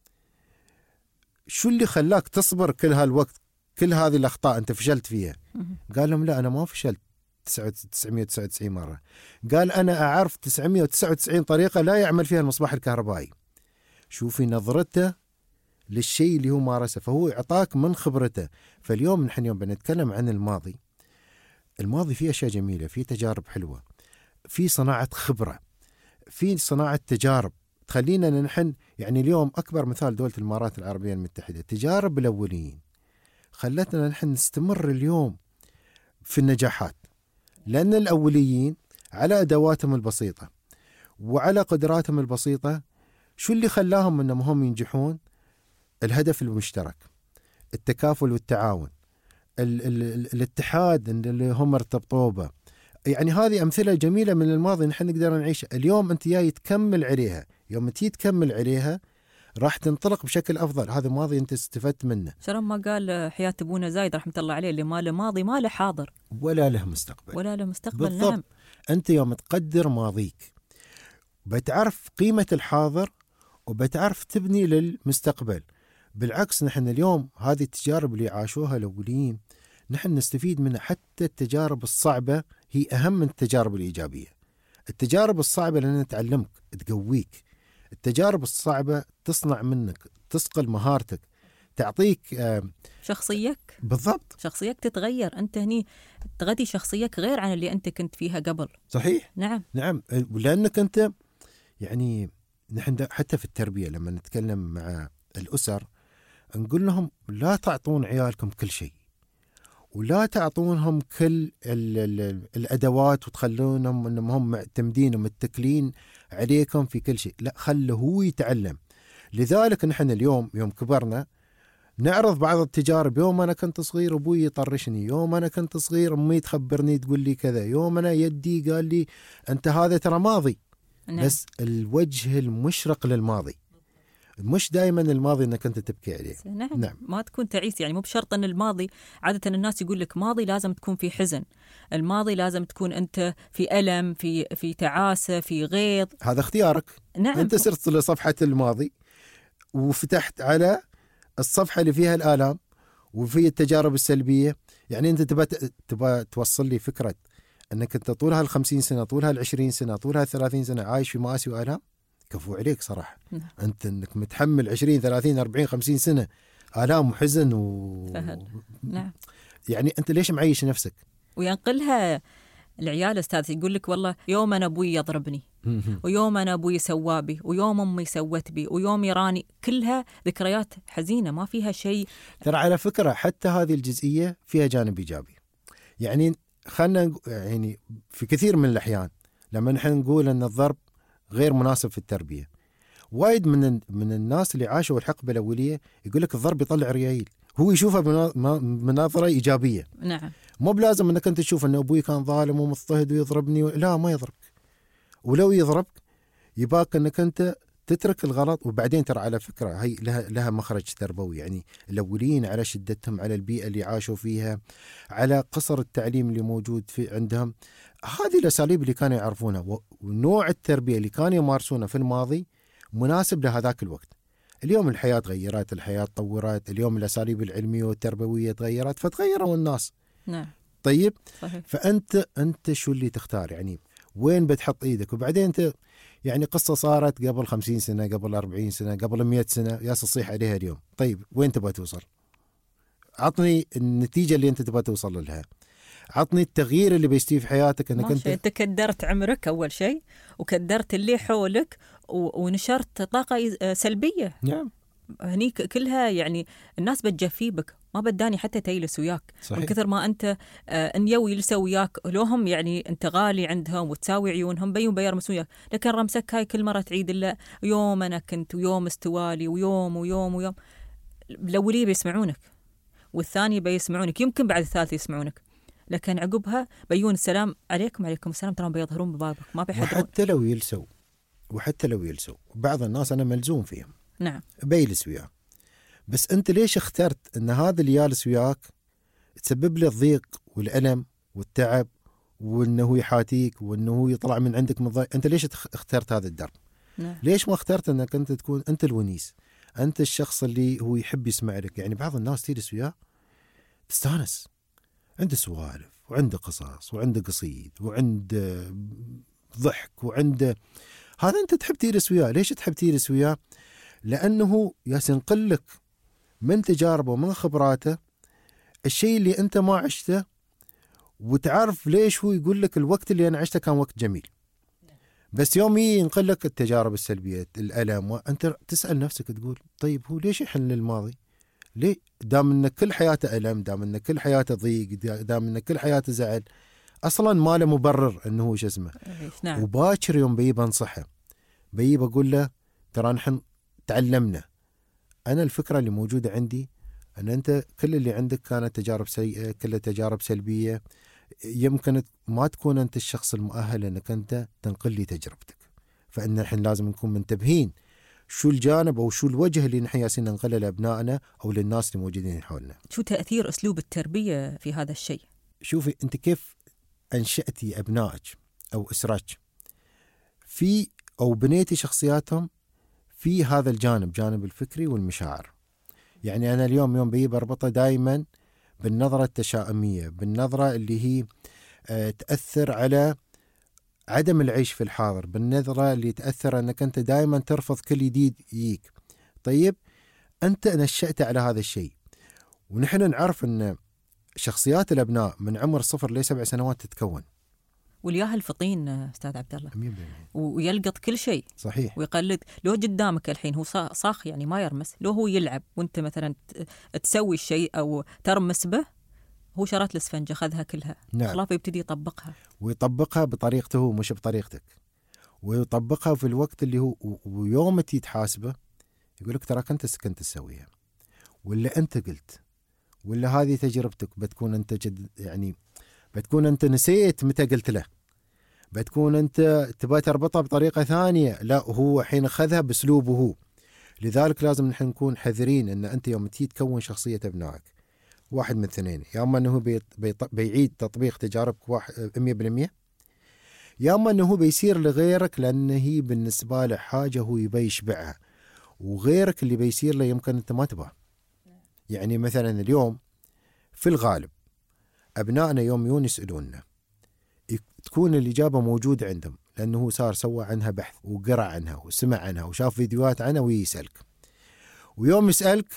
شو اللي خلاك تصبر كل هالوقت كل هذه الأخطاء أنت فشلت فيها؟ قال لهم لا أنا ما فشلت تسعمائة وتسعة وتسعين مرة، قال أنا أعرف تسعمائة وتسعة وتسعين طريقة لا يعمل فيها المصباح الكهربائي. شوفي نظرته للشيء اللي هو مارسه، فهو إعطاك من خبرته. فاليوم نحن يوم بنتكلم عن الماضي، الماضي فيه أشياء جميلة، فيه تجارب حلوة، فيه صناعة خبرة، فيه صناعة تجارب تخلينا نحن. يعني اليوم أكبر مثال دولة الإمارات العربية المتحدة، تجارب الأوليين خلتنا نحن نستمر اليوم في النجاحات، لأن الأوليين على أدواتهم البسيطة وعلى قدراتهم البسيطة شو اللي خلاهم أنهم هم ينجحون؟ الهدف المشترك، التكافل والتعاون، ال ال الاتحاد اللي هم ارتبطوا به. يعني هذه أمثلة جميلة من الماضي نحن نقدر نعيشها. اليوم أنت جاي تكمل عليها، يوم تيجي تكمل عليها راح تنطلق بشكل أفضل. هذا ماضي أنت استفدت منه. شرم ما قال حياة أبونا زايد رحمة الله عليه اللي ما له ماضي ما له حاضر ولا له مستقبل ولا له مستقبل. بالضبط. نعم. أنت يوم تقدر ماضيك بتعرف قيمة الحاضر وبتعرف تبني للمستقبل. بالعكس نحن اليوم هذه التجارب اللي عاشوها الأولين نحن نستفيد منها. حتى التجارب الصعبة هي أهم من التجارب الإيجابية. التجارب الصعبة لأنها تعلمك تقويك، التجارب الصعبة تصنع منك، تصقل مهارتك، تعطيك آه شخصيك. بالضبط، شخصيك تتغير. أنت هني تغذي شخصيك غير عن اللي أنت كنت فيها قبل. صحيح. نعم نعم. لأنك أنت يعني نحن حتى في التربية لما نتكلم مع الأسر نقول لهم لا تعطون عيالكم كل شيء، ولا تعطونهم كل ال ال الأدوات وتخلونهم أنهم هم معتمدين ومتكلين عليكم في كل شيء. لا، خله هو يتعلم. لذلك نحن اليوم يوم كبرنا نعرض بعض التجارب. يوم أنا كنت صغير أبوي يطرشني، يوم أنا كنت صغير أمي تخبرني تقول لي كذا، يوم أنا يدي قال لي أنت هذا ترى ماضي. نعم. بس الوجه المشرق للماضي، مش دائما الماضي انك انت تبكي عليه. نعم. نعم ما تكون تعيس. يعني مو بشرط ان الماضي، عاده الناس يقول لك ماضي لازم تكون في حزن، الماضي لازم تكون انت في الم، في في تعاسه، في غيظ. هذا اختيارك. نعم. انت صرت لصفحه الماضي وفتحت على الصفحه اللي فيها الالام وفي التجارب السلبيه. يعني انت تبى تبى توصل لي فكره انك انت طول هالخمسين سنه، طول هالعشرين سنه، طول هالثلاثين سنه عايش في مآسي والام؟ كفو عليك صراحة. نعم. أنت أنك متحمل عشرين ثلاثين أربعين خمسين سنة آلام وحزن و... فهل. نعم. يعني أنت ليش معيش نفسك؟ وينقلها العيال أستاذ، يقول لك والله يوم أنا أبوي يضربني ويوم أنا أبوي سوابي ويوم أمي سوت بي ويوم يراني، كلها ذكريات حزينة ما فيها شيء. ترى على فكرة حتى هذه الجزئية فيها جانب إيجابي. يعني خلنا يعني في كثير من الأحيان لما نحن نقول أن الضرب غير مناسب في التربية، وايد من من الناس اللي عاشوا الحقبة الأولية يقول لك الضرب يطلع ريايل، هو يشوفها بنظرة إيجابية. نعم. مو بلازم أنك أنت تشوف أن أبوي كان ظالم ومضطهد ويضربني و... لا، ما يضربك، ولو يضربك يباك أنك أنت تترك الغلط. وبعدين ترى على فكرة هي لها لها مخرج تربوي. يعني الأولين على شدتهم، على البيئة اللي عاشوا فيها، على قصر التعليم اللي موجود في عندهم، هذه الأساليب اللي كانوا يعرفونها ونوع التربية اللي كانوا يمارسونها في الماضي مناسب لهذاك الوقت. اليوم الحياة تغيرت، الحياة تطورت، اليوم الأساليب العلمية والتربوية تغيرت فتغيروا الناس. نعم. طيب. صحيح. فأنت أنت شو اللي تختار؟ يعني وين بتحط إيدك؟ وبعدين أنت يعني قصة صارت قبل خمسين سنة، قبل أربعين سنة، قبل مئة سنة، يا تصيح عليها اليوم. طيب وين تبغى توصل؟ عطني النتيجة اللي أنت تبغى توصل لها، عطني التغيير اللي بيستوي في حياتك. انك انت انت كدرت عمرك اول شيء، وكدرت اللي حولك، ونشرت طاقه سلبيه. نعم. هنيك كلها يعني الناس بتجفي بك، ما بداني حتى تجلس وياك من كثر ما أنت آه إن يو يلسوا وياك لوهم، يعني أنت غالي عندهم وتساوي عيونهم بيوم بيرمس وياك. لكن رمسك هاي كل مرة تعيد إلا يوم أنا كنت ويوم استوالي ويوم ويوم ويوم. الأولية بيسمعونك والثانية بيسمعونك، يمكن بعد الثالث يسمعونك، لكن عقبها بيون السلام عليكم عليكم السلام، ترى بيظهرون ببابك ما بيحضرون. وحتى لو يلسوا وحتى لو يلسوا بعض الناس أنا ملزوم فيهم، نعم بيلس وياه، بس أنت ليش اخترت أن هذا اللي يالس وياك تسبب له الضيق والألم والتعب وأنه يحاتيك وأنه يطلع من عندك من ضيق؟ أنت ليش اخترت هذا الدرب؟ نعم. ليش ما اخترت أنك أنت تكون أنت الونيس، أنت الشخص اللي هو يحب يسمع لك؟ يعني بعض الناس تجلس وياه تستانس، عنده سوالف وعنده قصص وعنده قصيد وعنده ضحك وعنده هذا، أنت تحب تجلس وياه. ليش تحب تجلس وياه؟ لأنه ينقل لك من تجاربه ومن خبراته الشيء اللي أنت ما عشته، وتعرف ليش هو يقول لك الوقت اللي أنا عشته كان وقت جميل. بس يوم ينقل لك التجارب السلبية الألم، وأنت تسأل نفسك تقول طيب هو ليش يحن الماضي؟ ليه؟ دام أن كل حياته ألم، دام أن كل حياته ضيق، دام أن كل حياته زعل، أصلا ما له مبرر أنه هو شو اسمه. نعم. وباكر يوم بيجي بنصحه، بيجي بقول له ترى نحن تعلمنا. أنا الفكرة اللي موجودة عندي أن أنت كل اللي عندك كانت تجارب سيئة، كلها تجارب سلبية، يمكن ما تكون أنت الشخص المؤهل أنك أنت تنقل لي تجربتك. فإن نحن لازم نكون منتبهين شو الجانب أو شو الوجه اللي نحن ياسين ننقله لأبنائنا أو للناس اللي موجودين حولنا. شو تأثير أسلوب التربية في هذا الشيء؟ شوفي أنت كيف أنشأتي أبنائك أو أسرتك في أو بنيتي شخصياتهم في هذا الجانب، جانب الفكري والمشاعر. يعني أنا اليوم يوم بيجي بربطه دائما بالنظرة التشاؤمية، بالنظرة اللي هي تأثر على عدم العيش في الحاضر، بالنظرة اللي تأثر أنك أنت دائما ترفض كل جديد يجيك. طيب أنت نشأت على هذا الشيء، ونحن نعرف أن شخصيات الأبناء من عمر صفر لسبع سنوات تتكون. والياهل فطين أستاذ عبد الله، مية بالمية ويلقط كل شيء صحيح، ويقلد. لو قدامك الحين هو صاخ يعني ما يرمس، لو هو يلعب وانت مثلا تسوي الشيء أو ترمس به، هو شرط الاسفنجة خذها كلها. نعم. خلاص يبتدي يطبقها ويطبقها بطريقته مش بطريقتك، ويطبقها في الوقت اللي هو، ويوم تحاسبه يقول لك ترى كنت سكنت تسويها، ولا أنت قلت، ولا هذه تجربتك. بتكون أنت جد يعني بتكون أنت نسيت متى قلت له، بتكون أنت تبغى تربطها بطريقة ثانية، لا هو حين أخذها بأسلوبه هو. لذلك لازم نحن نكون حذرين أن أنت يوم تيجي تكون شخصية أبنائك واحد من اثنين، يا اما انه بي بي بيعيد تطبيق تجاربك واحد مية بالمية، يا اما انه بيصير لغيرك لانه هي بالنسبه له حاجه هو يبي يشبعها، وغيرك اللي بيصير له يمكن انت ما تبغاه. يعني مثلا اليوم في الغالب ابنائنا يوم يون يسالوننا تكون الاجابه موجوده عندهم، لانه هو صار سوى عنها بحث وقرأ عنها وسمع عنها وشاف فيديوهات عنها ويسالك، ويوم يسالك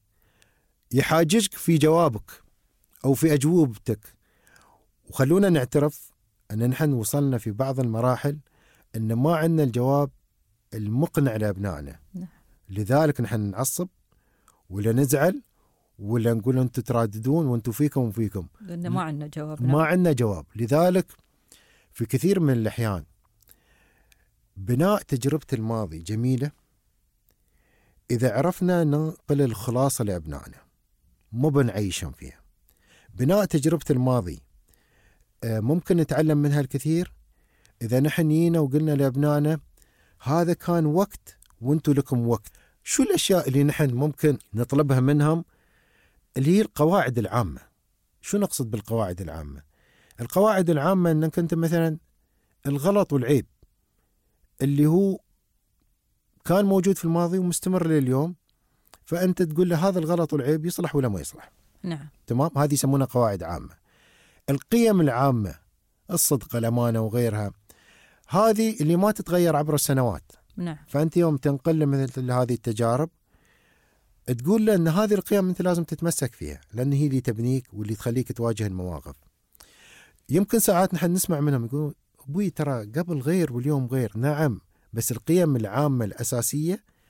يحاججك في جوابك أو في أجوبتك. وخلونا نعترف أن نحن وصلنا في بعض المراحل أن ما عندنا الجواب المقنع لأبنائنا. لذلك نحن نعصب ولا نزعل ولا نقول أنتم تراددون وأنتم فيكم وفيكم، لأن ما عندنا جواب. ما عندنا جواب. لذلك في كثير من الأحيان بناء تجربة الماضي جميلة إذا عرفنا ننقل الخلاصة لأبنائنا، مو بنعيشهم فيها. بناء تجربة الماضي ممكن نتعلم منها الكثير إذا نحن جينا وقلنا لأبنائنا هذا كان وقت وانتم لكم وقت. شو الأشياء اللي نحن ممكن نطلبها منهم؟ اللي هي القواعد العامة. شو نقصد بالقواعد العامة؟ القواعد العامة أنك أنت مثلا الغلط والعيب اللي هو كان موجود في الماضي ومستمر لليوم، فأنت تقول له هذا الغلط والعيب يصلح ولا ما يصلح. نعم. تمام، هذه يسمونها قواعد عامة. القيم العامة، الصدق، الأمانة وغيرها، هذه اللي ما تتغير عبر السنوات. نعم. فأنت يوم تنقل مثل هذه التجارب تقول له أن هذه القيم أنت لازم تتمسك فيها، لأن هي اللي تبنيك واللي تخليك تواجه المواقف. يمكن ساعات نحن نسمع منهم يقولون أبوي ترى قبل غير واليوم غير. نعم، بس القيم العامة الأساسية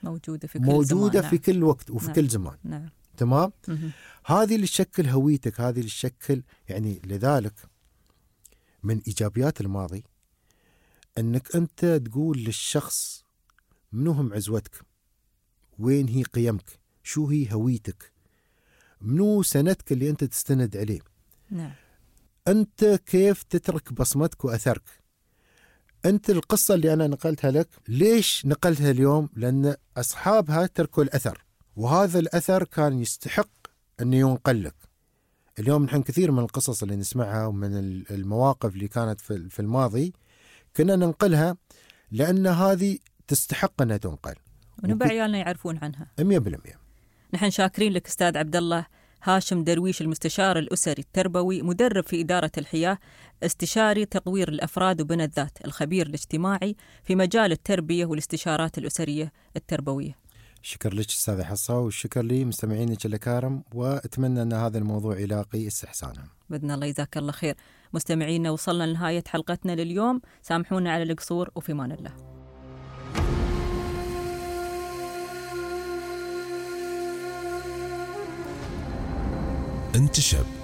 موجودة في كل موجودة زمان. في كل وقت وفي نعم. كل زمان. نعم. تمام. مه. هذه اللي تشكل هويتك، هذه اللي تشكل يعني. لذلك من إيجابيات الماضي أنك أنت تقول للشخص منو هم عزوتك، وين هي قيمك، شو هي هويتك، منو سندك اللي أنت تستند عليه. نعم. أنت كيف تترك بصمتك وأثرك. أنت القصة اللي أنا نقلتها لك، ليش نقلتها اليوم؟ لأن أصحابها تركوا الأثر، وهذا الأثر كان يستحق أن ينقل لك. اليوم نحن كثير من القصص اللي نسمعها ومن المواقف اللي كانت في الماضي كنا ننقلها لأن هذه تستحق أنها تنقل، ونبع عيالنا يعرفون عنها مية بالمية. نحن شاكرين لك أستاذ عبد الله هاشم درويش، المستشار الأسري التربوي، مدرب في إدارة الحياة، استشاري تطوير الأفراد وبناء الذات، الخبير الاجتماعي في مجال التربية والاستشارات الأسرية التربوية. شكر لك أستاذ حصة، والشكر لي مستمعينك الكرام، وأتمنى أن هذا الموضوع يلاقي استحسانا بإذن الله. جزاك الله خير. مستمعينا، وصلنا لنهاية حلقتنا لليوم، سامحونا على القصور، وفي أمان الله. انتشب